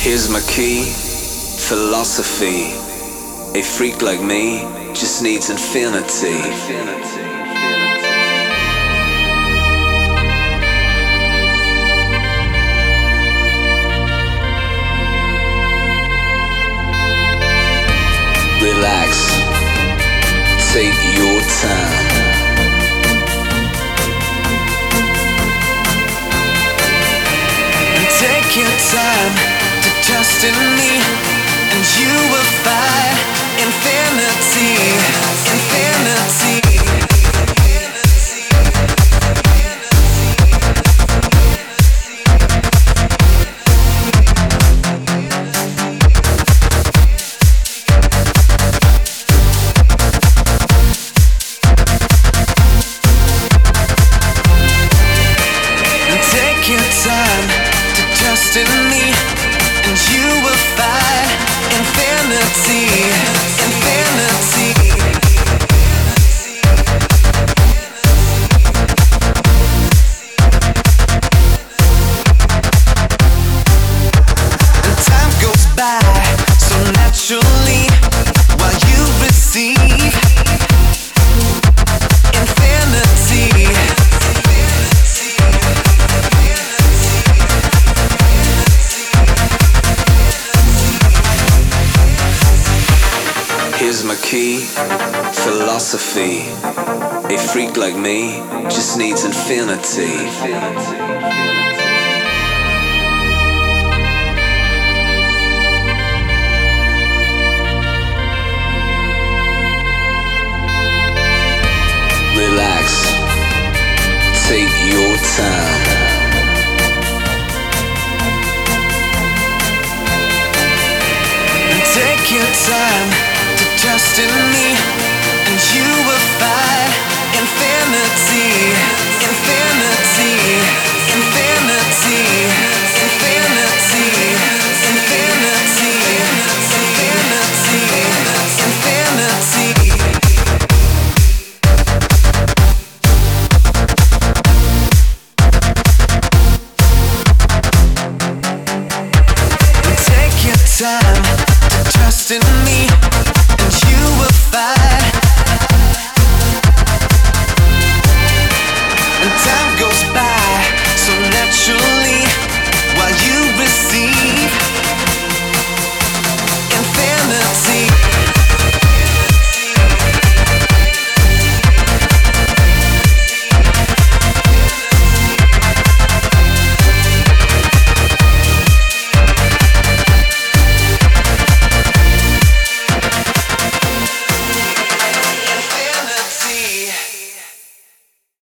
Here's my key, philosophy. A freak like me just needs infinity. Relax, take your time. Take your time to trust in me, and you will find infinity, infinity. Take your time to trust in me, and you will find infinity, infinity. And time goes by so naturally while you receive infinity. Here's my key, philosophy. A freak like me just needs infinity. Relax, take your time. Take your time to trust in me, and you will find infinity, infinity, infinity, infinity, infinity, infinity, infinity. Take your time to trust in me.